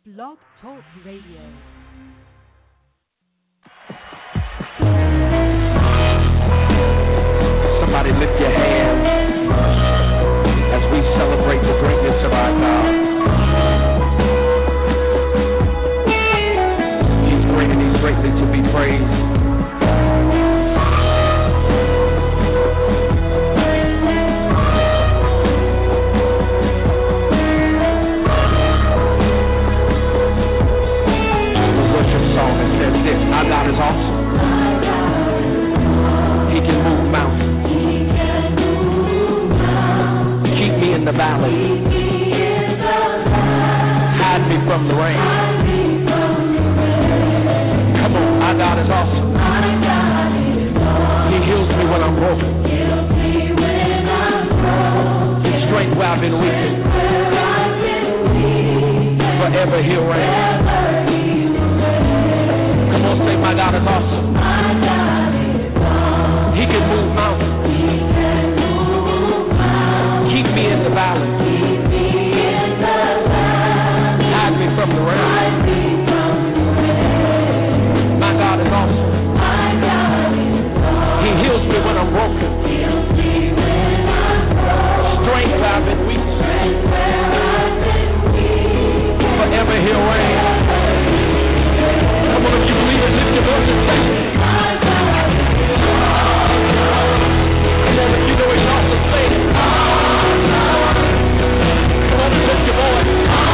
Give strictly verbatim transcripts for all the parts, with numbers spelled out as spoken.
Blog Talk Radio. Somebody lift your hands as we celebrate the greatness of our God. He's great and he's greatly to be praised. Our God is awesome. He can move mountains. Keep me in the valley. Hide me from the rain. Come on, our God is awesome. He heals me when I'm broken. His strength where I've been weakened. Forever he'll reign. Come on, say, my God is awesome. He can move mountains. Keep me in the valley. Hide me from the rain. My God is awesome. He heals me when I'm broken. Strength where I've been weak. Forever he'll reign. Come on, if you believe it, lift your voice and say, come on, if you know it's awesome, say it. Come on, lift your voice.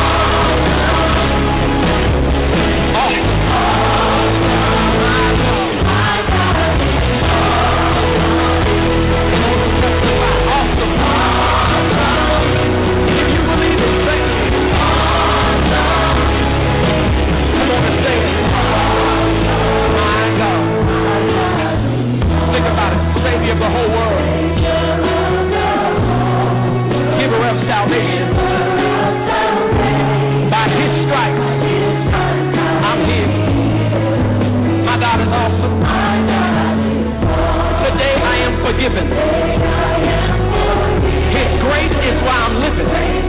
Awesome. Awesome. If you believe it, say it. Come on and say it. Think about it, Savior of the whole world, giver of salvation. By his stripes, I'm healed. My God is awesome. Today I am forgiven. His grace is why I'm living.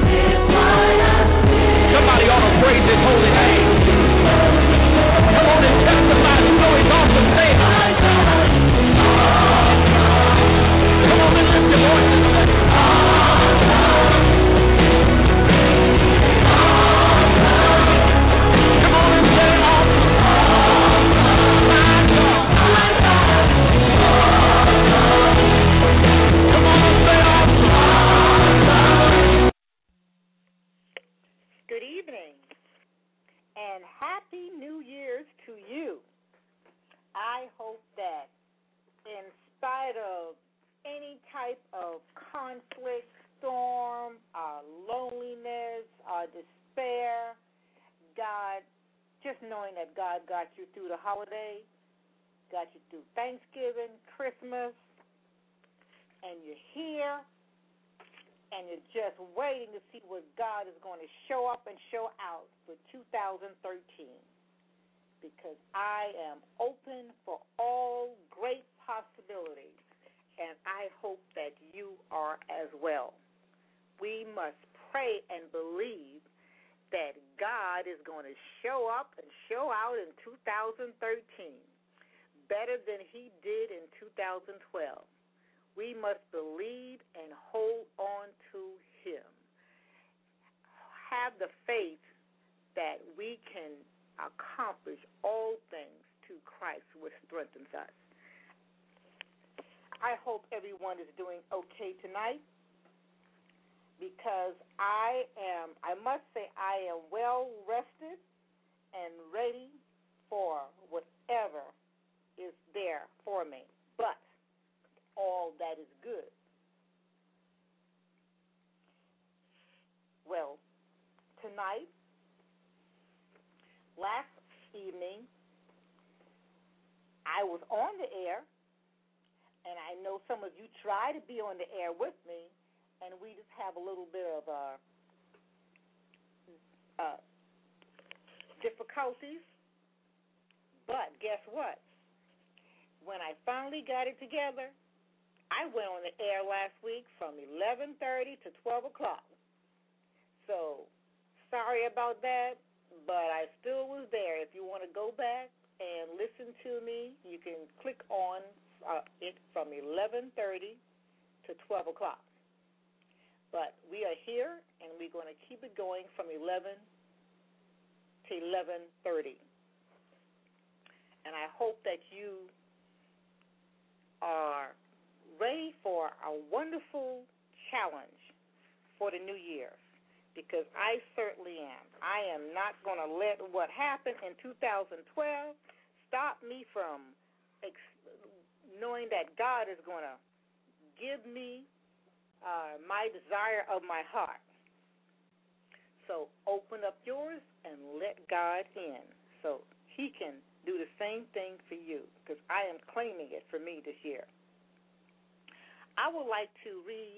Somebody ought to praise his holy name. Come on and testify to know he's awesome. Say it. Come on and lift your voice and say, come on and say, awesome. My God. Come on and say, awesome. Good evening and Happy New Year's to you. I hope that in spite of any type of conflict, storm, uh, loneliness, uh, despair, God, just knowing that God got you through the holiday, got you through Thanksgiving, Christmas, and you're here, and you're just waiting to see what God is going to show up and show out for two thousand thirteen. Because I am open for all great possibilities, and I hope that you are as well. We must pray and believe that God is going to show up and show out in two thousand thirteen better than he did in two thousand twelve. We must believe and hold on to him. Have the faith that we can accomplish all things to Christ, which strengthens us. I hope everyone is doing okay tonight because I am, I must say, I am well rested and ready for whatever is there for me, but all that is good. Well, tonight, last evening, I was on the air, and I know some of you try to be on the air with me, and we just have a little bit of uh, uh, difficulties. But guess what? When I finally got it together, I went on the air last week from eleven thirty to twelve o'clock. So sorry about that, but I still was there. If you want to go back and listen to me, you can click on uh, it from eleven thirty to twelve o'clock. But we are here, and we're going to keep it going from eleven to eleven thirty. And I hope that you are ready for a wonderful challenge for the new year, because I certainly am. I am not going to let what happened in two thousand twelve stop me from ex- knowing that God is going to give me uh, my desire of my heart. So open up yours and let God in so he can do the same thing for you, because I am claiming it for me this year. I would like to read,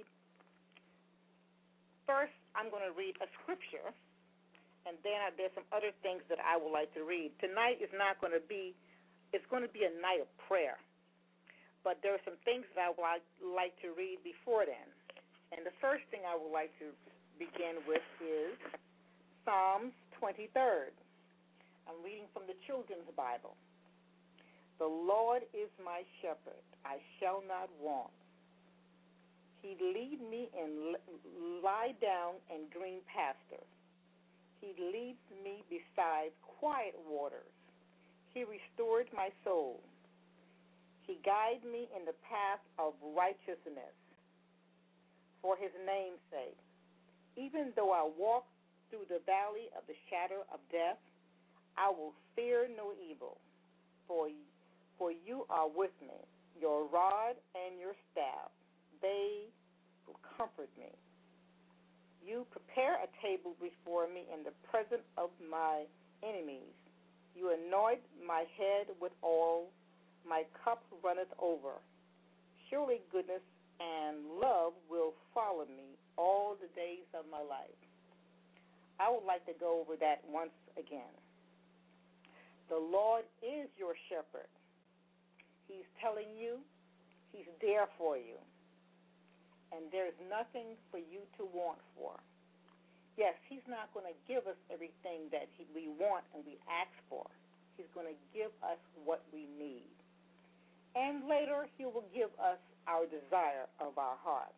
first I'm going to read a scripture, and then I, there's some other things that I would like to read. Tonight is not going to be, it's going to be a night of prayer, but there are some things that I would like, like to read before then. And the first thing I would like to begin with is Psalms twenty-third. I'm reading from the Children's Bible. The Lord is my shepherd, I shall not want. He lead me and lie down in green pastures. He leads me beside quiet waters. He restored my soul. He guides me in the path of righteousness for his name's sake. Even though I walk through the valley of the shadow of death, I will fear no evil, for, for you are with me. Your rod and your staff, they will comfort me. You prepare a table before me in the presence of my enemies. You anoint my head with oil. My cup runneth over. Surely goodness and love will follow me all the days of my life. I would like to go over that once again. The Lord is your shepherd. He's telling you he's there for you, and there's nothing for you to want for. Yes, he's not going to give us everything that he, we want and we ask for. He's going to give us what we need. And later, he will give us our desire of our heart.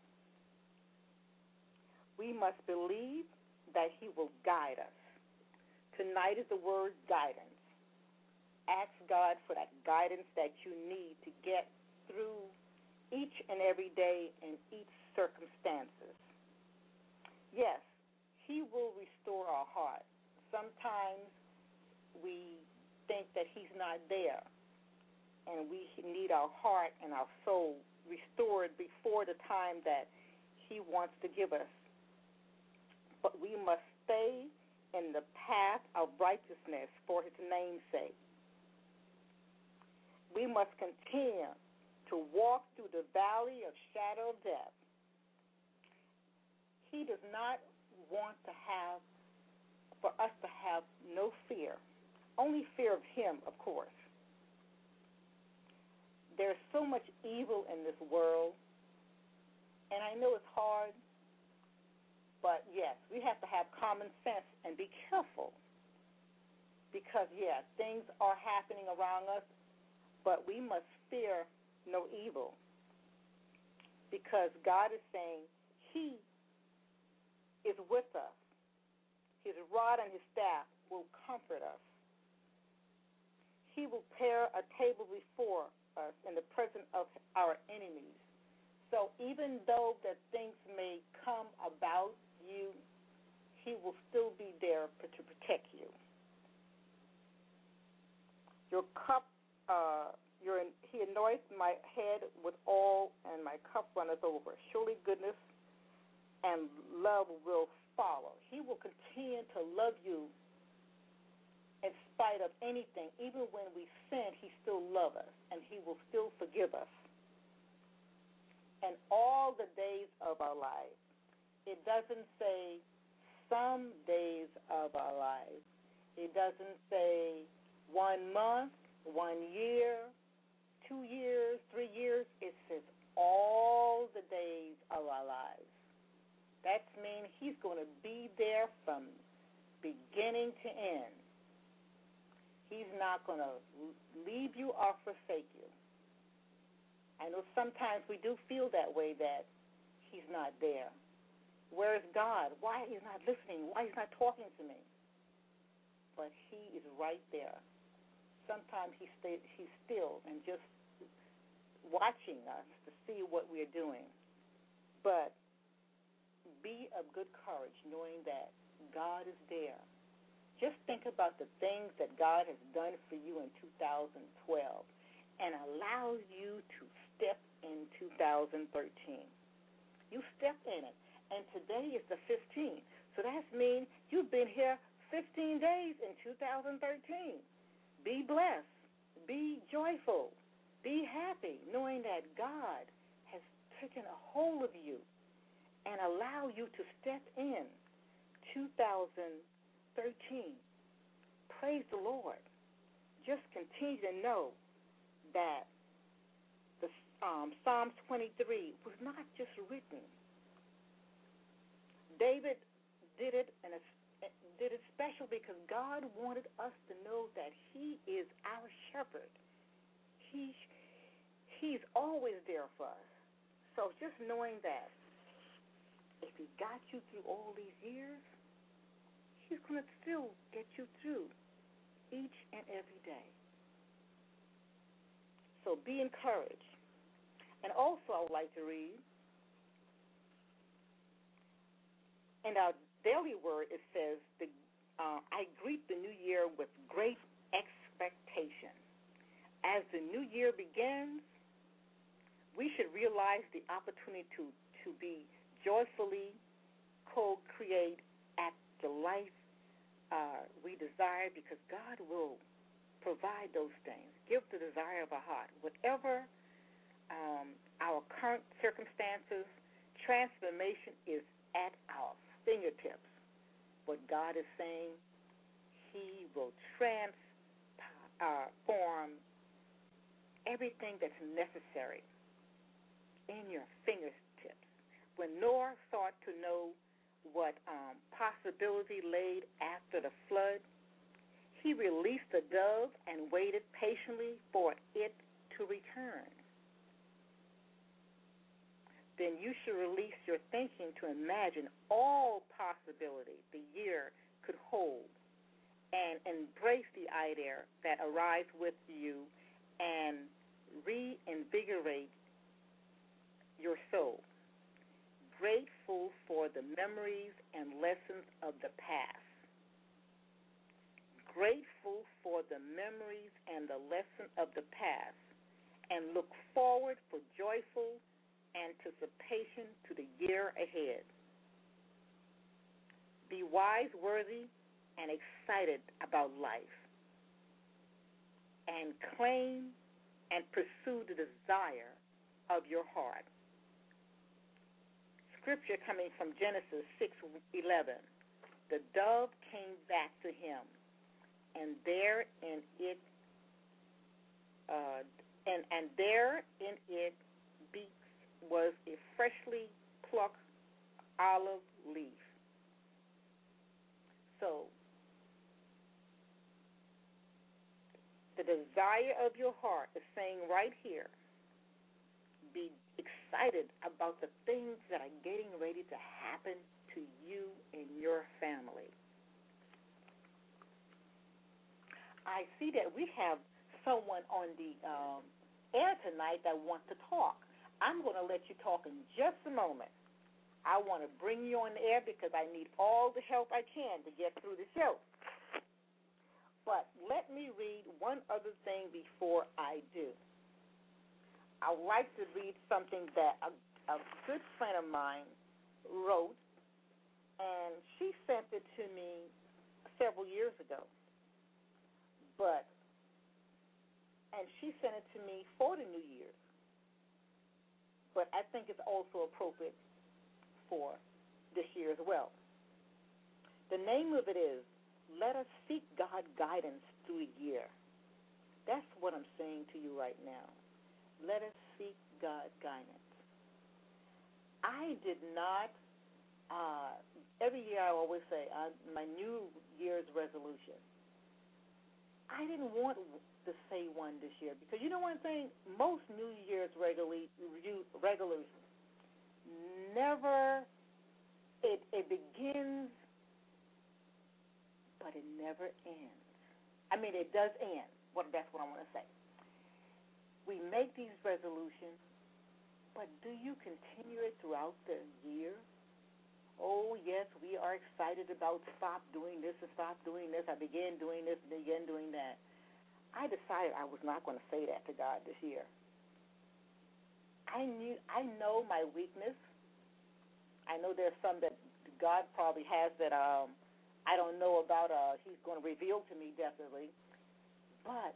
We must believe that he will guide us. Tonight is the word guidance. Ask God for that guidance that you need to get through each and every day in each circumstances. Yes, he will restore our heart. Sometimes we think that he's not there, and we need our heart and our soul restored before the time that he wants to give us. But we must stay in the path of righteousness for his name's sake. We must continue to walk through the valley of shadow of death. He does not want to have, for us to have no fear, only fear of him, of course. There's so much evil in this world, and I know it's hard, but yes, we have to have common sense and be careful because, yeah, things are happening around us, but we must fear no evil because God is saying he is with us. His rod and his staff will comfort us. He will prepare a table before us in the presence of our enemies. So even though that things may come about you, he will still be there to protect you. Your cup, uh, your, he anoints my head with oil, and my cup runneth over. Surely goodness and love will follow. He will continue to love you in spite of anything. Even when we sin, he still loves us, and he will still forgive us. And all the days of our lives. It doesn't say some days of our lives. It doesn't say one month, one year, two years, three years. It says all the days of our lives. That means he's going to be there from beginning to end. He's not going to leave you or forsake you. I know sometimes we do feel that way, that he's not there. Where is God? Why he's not listening? Why he's not talking to me? But he is right there. Sometimes he stay, he's still and just watching us to see what we're doing. But be of good courage knowing that God is there. Just think about the things that God has done for you in two thousand twelve and allows you to step in two thousand thirteen. You step in it. And today is the fifteenth. So that means you've been here fifteen days in two thousand thirteen. Be blessed. Be joyful. Be happy knowing that God has taken a hold of you and allow you to step in two thousand thirteen. Praise the Lord. Just continue to know that the um, Psalms twenty-three was not just written. David did it and did it special because God wanted us to know that he is our shepherd. He, he's always there for us. So just knowing that if he got you through all these years, he's going to still get you through each and every day. So be encouraged. And also I would like to read in our daily word, it says, the, uh, I greet the new year with great expectation. As the new year begins, we should realize the opportunity to, to be joyfully co-create at the life uh, we desire, because God will provide those things. Give the desire of our heart. Whatever um, our current circumstances, transformation is at our fingertips. What God is saying, he will transform everything that's necessary in your fingertips. When Noah sought to know what um, possibility laid after the flood, he released the dove and waited patiently for it to return. Then you should release your thinking to imagine all possibility the year could hold and embrace the idea that arrives with you and reinvigorate your soul. Grateful for the memories and lessons of the past. Grateful for the memories and the lesson of the past, and look forward for joyful anticipation to the year ahead. Be wise, worthy, and excited about life, and claim and pursue the desire of your heart. Scripture coming from Genesis six eleven. The dove came back to him, and there in it, uh, and and there in it beaks was a freshly plucked olive leaf. So, the desire of your heart is saying right here, be excited about the things that are getting ready to happen to you and your family. I see that we have someone on the um, air tonight that wants to talk. I'm going to let you talk in just a moment. I want to bring you on the air because I need all the help I can to get through the show. But let me read one other thing before I do. I would like to read something that a, a good friend of mine wrote, and she sent it to me several years ago. But, and she sent it to me for the New Year's. But I think it's also appropriate for this year as well. The name of it is, Let Us Seek God Guidance Through a Year. That's what I'm saying to you right now. Let us seek God guidance. I did not uh, every year I always say, uh, my New Year's resolution. I didn't want to say one this year because you know one thing? Most New Year's regularly, regulars never, it, it begins, but it never ends. I mean, it does end. Well, that's what I want to say. We make these resolutions, but do you continue it throughout the year? Oh, yes, we are excited about stop doing this and stop doing this. I began doing this and began doing that. I decided I was not going to say that to God this year. I knew, I know my weakness. I know there's some that God probably has that um, I don't know about. Uh, he's going to reveal to me definitely. But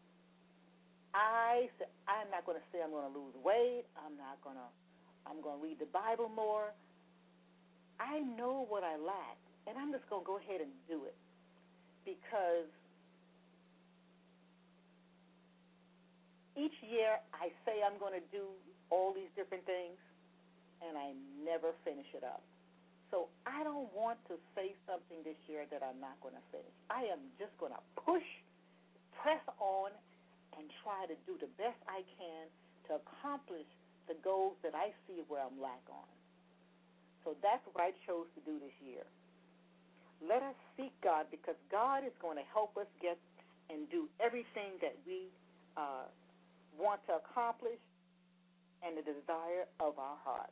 I, I'm not going to say I'm going to lose weight. I'm not going to. I'm going to read the Bible more. I know what I lack, and I'm just going to go ahead and do it because each year I say I'm going to do all these different things, and I never finish it up. So I don't want to say something this year that I'm not going to finish. I am just going to push, press on, and try to do the best I can to accomplish the goals that I see where I'm lack on. So that's what I chose to do this year. Let us seek God because God is going to help us get and do everything that we uh, want to accomplish and the desire of our hearts.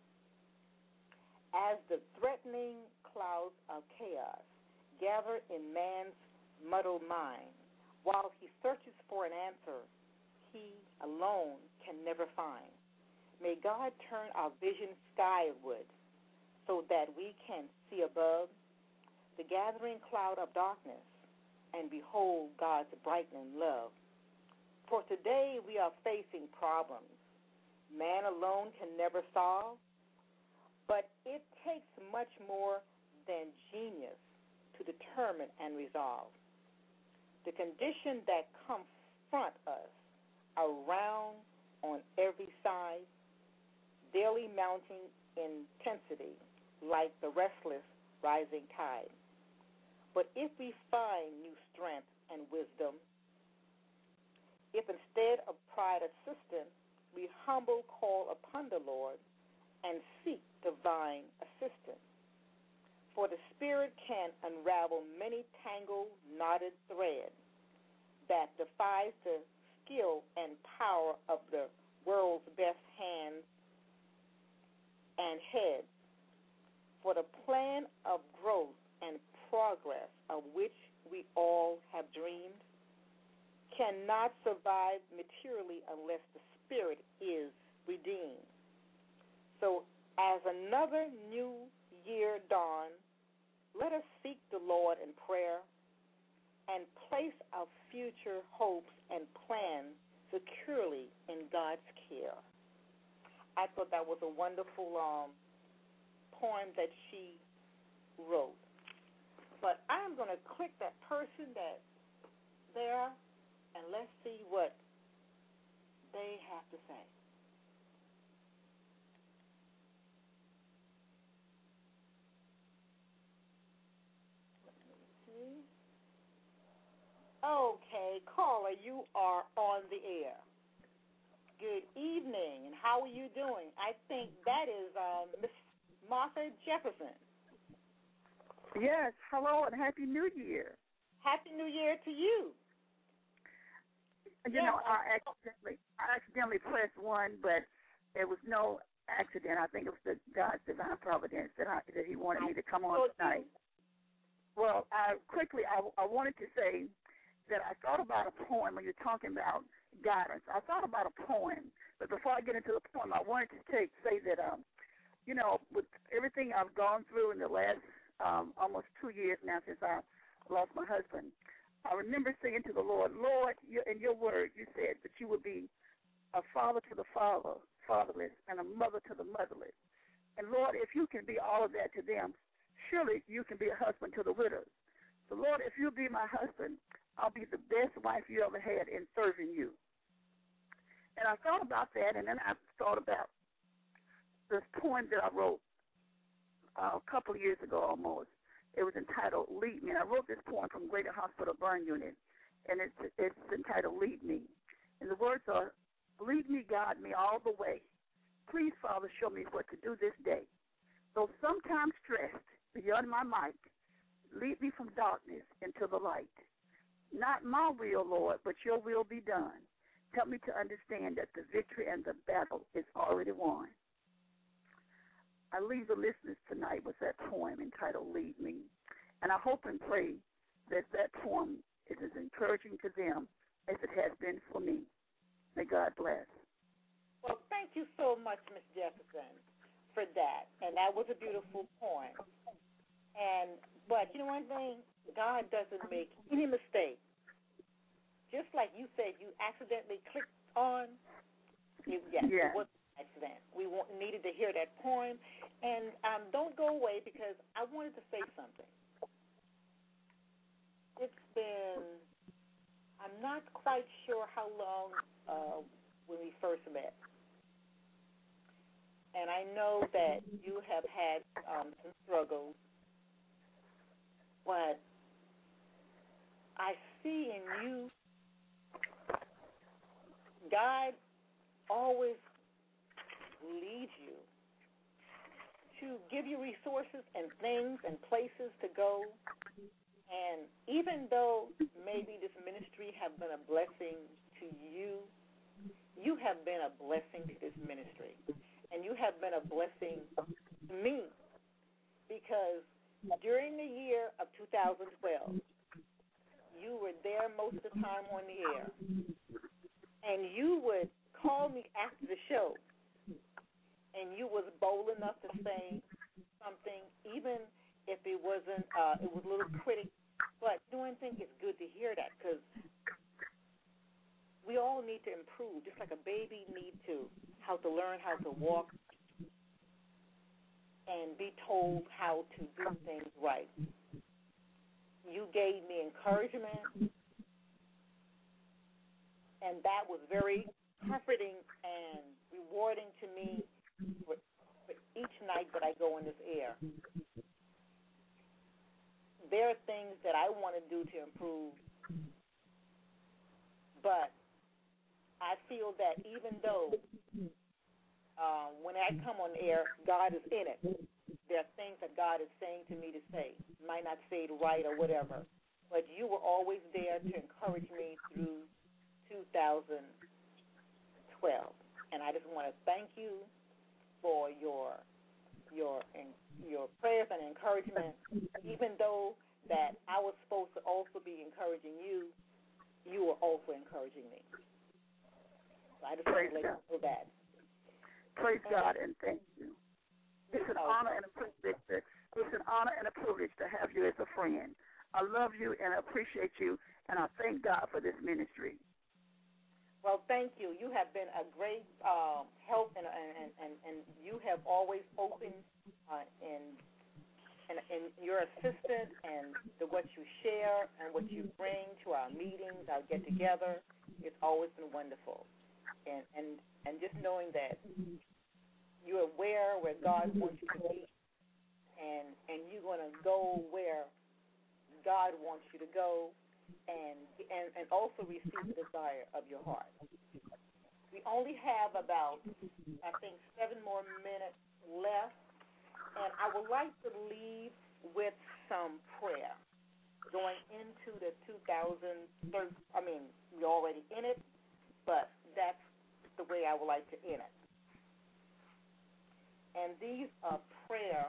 As the threatening clouds of chaos gather in man's muddled mind, while he searches for an answer he alone can never find, may God turn our vision skyward so that we can see above the gathering cloud of darkness and behold God's brightening love. For today we are facing problems man alone can never solve, but it takes much more than genius to determine and resolve. The conditions that confront us around on every side, daily mounting intensity, like the restless rising tide. But if we find new strength and wisdom, if instead of pride assistance, we humble call upon the Lord and seek divine assistance, for the Spirit can unravel many tangled, knotted threads that defies the skill and power of the world's best hands and heads. For the plan of growth and progress of which we all have dreamed cannot survive materially unless the Spirit is redeemed. So as another new year dawns, let us seek the Lord in prayer and place our future hopes and plans securely in God's care. I thought that was a wonderful um, poem that she wrote. But I'm going to click that person that's there, and let's see what they have to say. Let me see. Okay, caller, you are on the air. Good evening, and how are you doing? I think that is um, Miss Martha Jefferson. Yes, hello and Happy New Year. Happy New Year to you. You yeah, know, I accidentally, I accidentally pressed one, but there was no accident. I think it was the God's divine providence that I, that He wanted me to come on tonight. Well, I, quickly, I, I wanted to say that I thought about a poem when you're talking about guidance. I thought about a poem, but before I get into the poem, I wanted to take, say that, um, you know, with everything I've gone through in the last um, almost two years now since I lost my husband, I remember saying to the Lord, Lord, you, in your word, you said that you would be a father to the father, fatherless and a mother to the motherless. And, Lord, if you can be all of that to them, surely you can be a husband to the widows. So, Lord, if you'll be my husband, I'll be the best wife you ever had in serving you. And I thought about that, and then I thought about this poem that I wrote uh, a couple of years ago almost. It was entitled Lead Me. And I wrote this poem from Greater Hospital Burn Unit, and it's, it's entitled Lead Me. And the words are, lead me, guide me all the way. Please, Father, show me what to do this day. Though sometimes stressed beyond my might, lead me from darkness into the light. Not my will, Lord, but your will be done. Help me to understand that the victory and the battle is already won. I leave the listeners tonight with that poem entitled Lead Me. And I hope and pray that that poem is as encouraging to them as it has been for me. May God bless. Well, thank you so much, Miss Jefferson, for that. And that was a beautiful poem. And but you know one thing? God doesn't make any mistake. Just like you said, you accidentally clicked on. You, yes, yes, it was an accident. We want, needed to hear that poem. And um, don't go away because I wanted to say something. It's been, I'm not quite sure how long uh, when we first met. And I know that you have had um, some struggles, but I see in you, God always leads you to give you resources and things and places to go. And even though maybe this ministry have been a blessing to you, you have been a blessing to this ministry. And you have been a blessing to me because during the year of two thousand twelve, you were there most of the time on the air. And you would call me after the show, and you was bold enough to say something, even if it wasn't, uh, it was a little critic. But doing things, it's good to hear that because we all need to improve, just like a baby needs to, how to learn how to walk and be told how to do things right. You gave me encouragement, and that was very comforting and rewarding to me for, for each night that I go in this air. There are things that I want to do to improve, but I feel that even though uh, when I come on air, God is in it, there are things that God is saying to me to say. Might not say it right or whatever, but you were always there to encourage me through two thousand twelve, and I just want to thank you for your your your prayers and encouragement. Even though that I was supposed to also be encouraging you, you were also encouraging me. So I just want to let you know that. Praise and God and thank you. It's an oh, honor and a privilege. To, it's an honor and a privilege to have you as a friend. I love you and I appreciate you, and I thank God for this ministry. Well, thank you. You have been a great um, help, and, and, and, and you have always opened uh, in, in, in your assistance and the, what you share and what you bring to our meetings, our get-together. It's always been wonderful. And, and, and just knowing that you're aware where God wants you to be, and, and you're going to go where God wants you to go, and, and and also receive the desire of your heart. We only have about, I think, seven more minutes left, and I would like to leave with some prayer going into the two thousand thirteen. I mean, we're already in it, but that's the way I would like to end it. And these are prayer.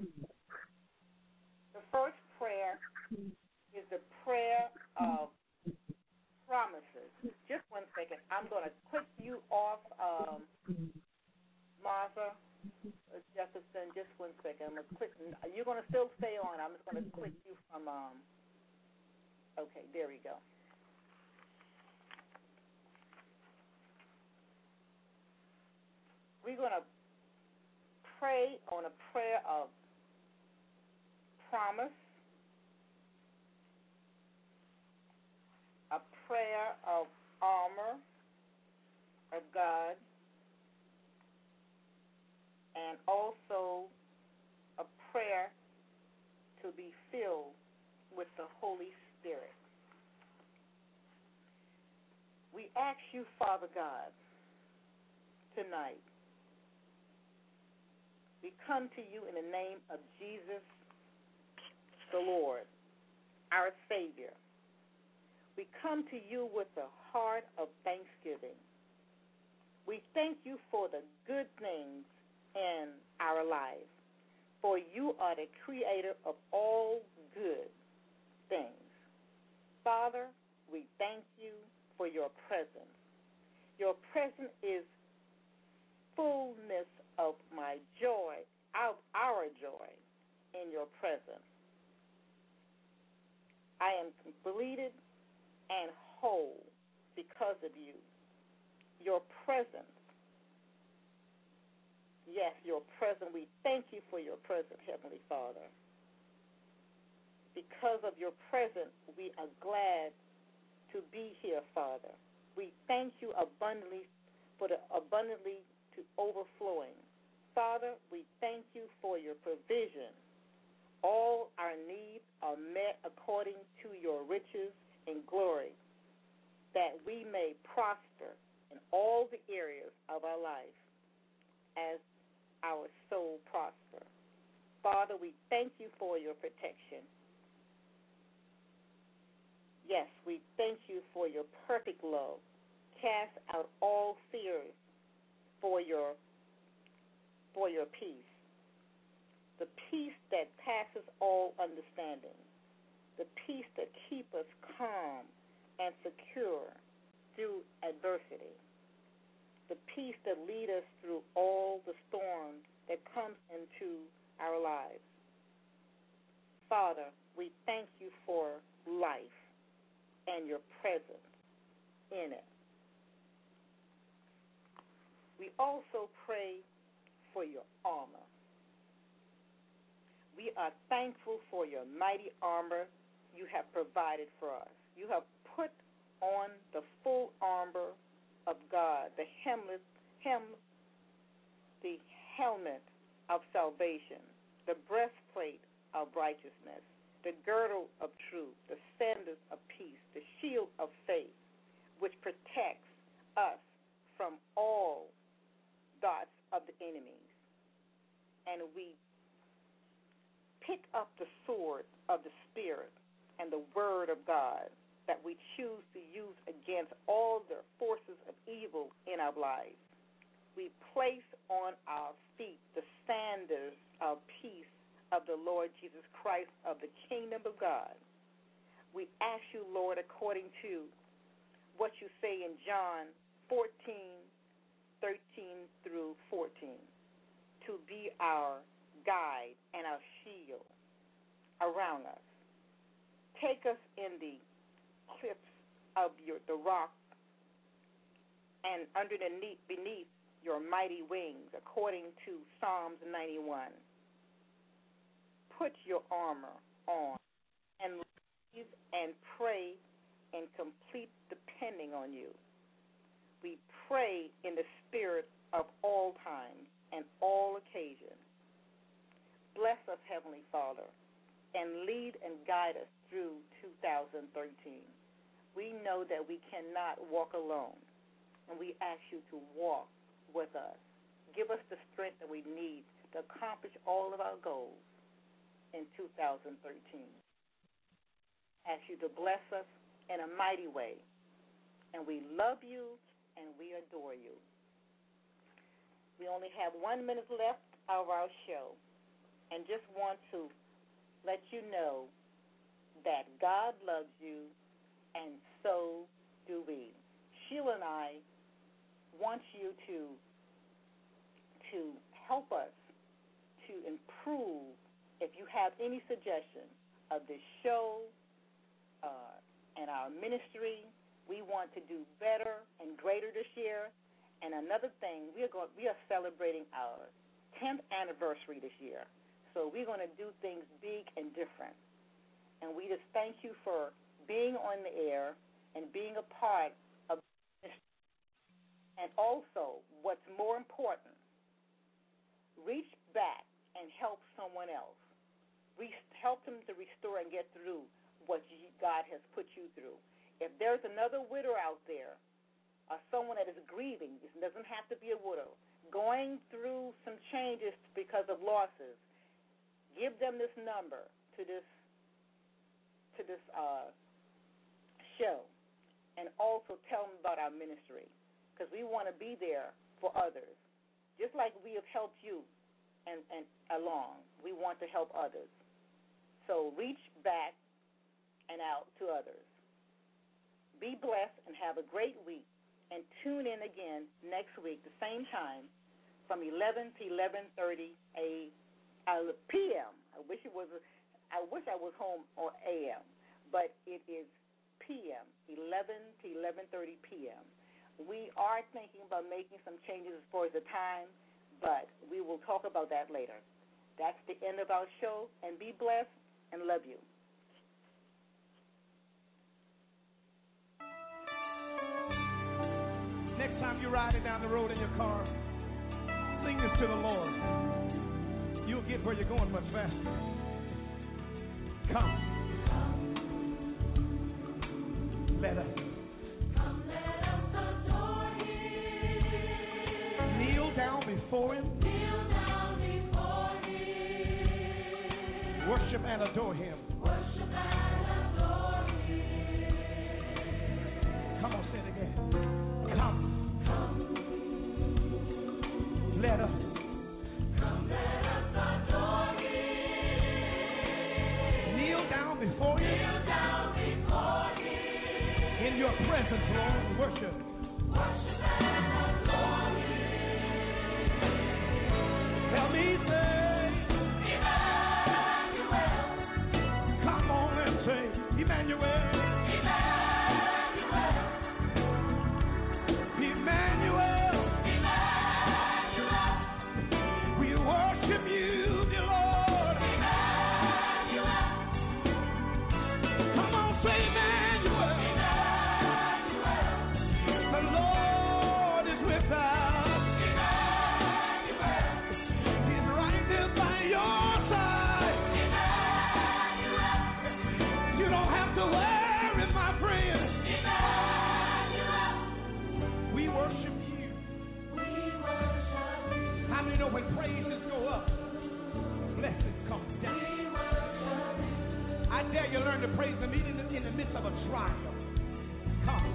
The first prayer is the prayer of promises. Just one second. I'm going to click you off, um, Martha uh, Jefferson. Just one second. I'm going to click. You're going to still stay on. I'm just going to click you from. Um, okay, there we go. We're going to pray on a prayer of promise, a prayer of armor of God, and also a prayer to be filled with the Holy Spirit. We ask you, Father God, tonight, we come to you in the name of Jesus, the Lord, our Savior. We come to you with a heart of thanksgiving. We thank you for the good things in our lives, for you are the creator of all good things. Father, we thank you for your presence. Your presence is fullness of my joy, of our joy in your presence. I am completed and whole because of you. Your presence, yes, your presence, we thank you for your presence, Heavenly Father. Because of your presence, we are glad to be here, Father. We thank you abundantly for the abundantly to overflowing. Father, we thank you for your provision. All our needs are met according to your riches and glory, that we may prosper in all the areas of our life as our soul prosper. Father, we thank you for your protection. Yes, we thank you for your perfect love. Cast out all fears for your for your peace. The peace that passes all understanding. The peace that keeps us calm and secure through adversity. The peace that leads us through all the storms that comes into our lives. Father, we thank you for life and your presence in it. We also pray for your armor. We are thankful for your mighty armor you have provided for us. You have put on the full armor of God, the helmet, hem, the helmet of salvation, the breastplate of righteousness, the girdle of truth, the sandals of peace, the shield of faith, which protects us from all darts of the enemies. And we pick up the sword of the Spirit and the Word of God that we choose to use against all the forces of evil in our lives. We place on our feet the sandals of peace of the Lord Jesus Christ of the kingdom of God. We ask you, Lord, according to what you say in John fourteen, thirteen through fourteen, to be our guide and our shield around us. Take us in the cliffs of your, the rock and underneath beneath your mighty wings, according to Psalms ninety-one. Put your armor on and live and pray in complete depending on you. We pray in the spirit of all times and all occasions. Bless us, Heavenly Father, and lead and guide us through two thousand thirteen. We know that we cannot walk alone, and we ask you to walk with us. Give us the strength that we need to accomplish all of our goals in two thousand thirteen. Ask you to bless us in a mighty way, and we love you and we adore you. We only have one minute left of our show, and just want to let you know that God loves you, and so do we. Sheila and I want you to to help us to improve. If you have any suggestions of this show uh, and our ministry, we want to do better and greater this year. And another thing, we are going, we are celebrating our tenth anniversary this year. So we're going to do things big and different. And we just thank you for being on the air and being a part of this. And also, what's more important, reach back and help someone else. re- help them to restore and get through what you, God has put you through. If there's another widow out there, or someone that is grieving, it doesn't have to be a widow, going through some changes because of losses, give them this number to this to this uh, show, and also tell them about our ministry, because we want to be there for others. Just like we have helped you and, and along, we want to help others. So reach back and out to others. Be blessed and have a great week, and tune in again next week, the same time, from eleven to eleven thirty a p m. I wish it was. I wish I was home on A M, but it is P M, eleven to eleven thirty p m. We are thinking about making some changes as far as the time, but we will talk about that later. That's the end of our show, and be blessed and love you. Next time you're riding down the road in your car, sing this to the Lord. You'll get where you're going much faster. Come. Let us. Come, let us adore Him. Kneel down before Him. Kneel down before Him. Worship and adore Him. Worship and adore Him. Come on, say it again. Come. Come. Let us. Come, let us adore Him. Kneel down before Him. Kneel down before Him. In your presence, Lord, worship. Worship and adore Him. Help me say, Emmanuel. come on and say, Emmanuel. Emmanuel. Emmanuel. Emmanuel. We worship you, dear Lord. Emmanuel. Come on, say Emmanuel. Emmanuel. The Lord is with us. Emmanuel. He's right there by your side. Emmanuel. You don't have to worry, my friend. Emmanuel. We worship you. We worship you. How do you know when praises go up, blessings come down? We worship you. I dare you learn to praise Him even in the, in the midst of a trial. Come,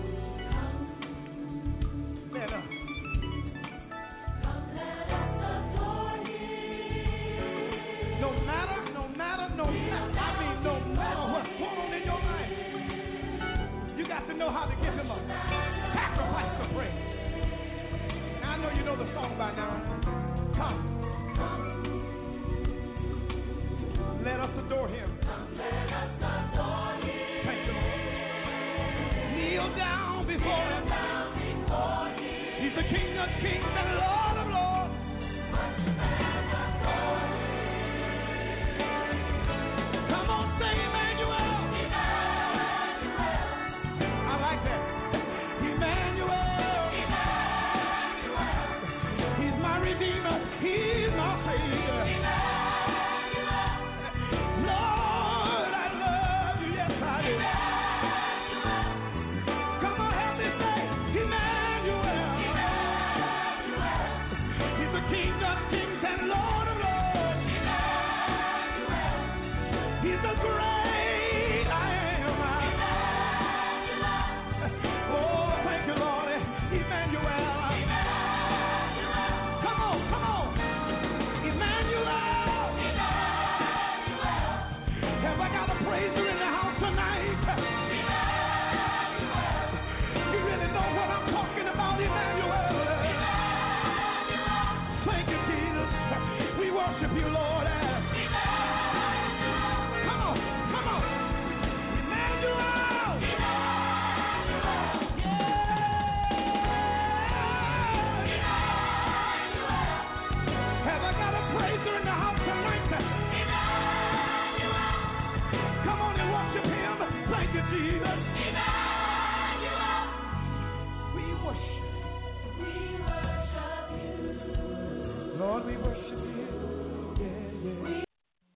let us. Come, let us adore Him. No matter, no matter, no matter, I mean no matter what's going on in your life, you got to know how to give Him a sacrifice of praise. And I know you know the song by now. Come, let us adore Him. Come, let us adore Him. Thank you, Lord. Kneel down before Him. Down before Him. He's the King of kings and Lord of lords. Worship and adore Him. Come on, say Emmanuel. Emmanuel. I like that. Emmanuel. Emmanuel. He's my Redeemer. He's my Savior. Emmanuel. Lord, I love you. Yes, I do. Come on, help me say Emmanuel. Emmanuel. He's the King of kings and Lord of lords. Emmanuel. He's the great I am. Oh, thank you, Lord. Emmanuel. Come on, come on. Emmanuel. Have I got a praiser in the house tonight? You really know what I'm talking about, Emmanuel. Thank you, Jesus. We worship you, Lord. Come on, come on. Emmanuel. Have I got a praiser in the house tonight? Come on and worship Him. Thank you, Jesus.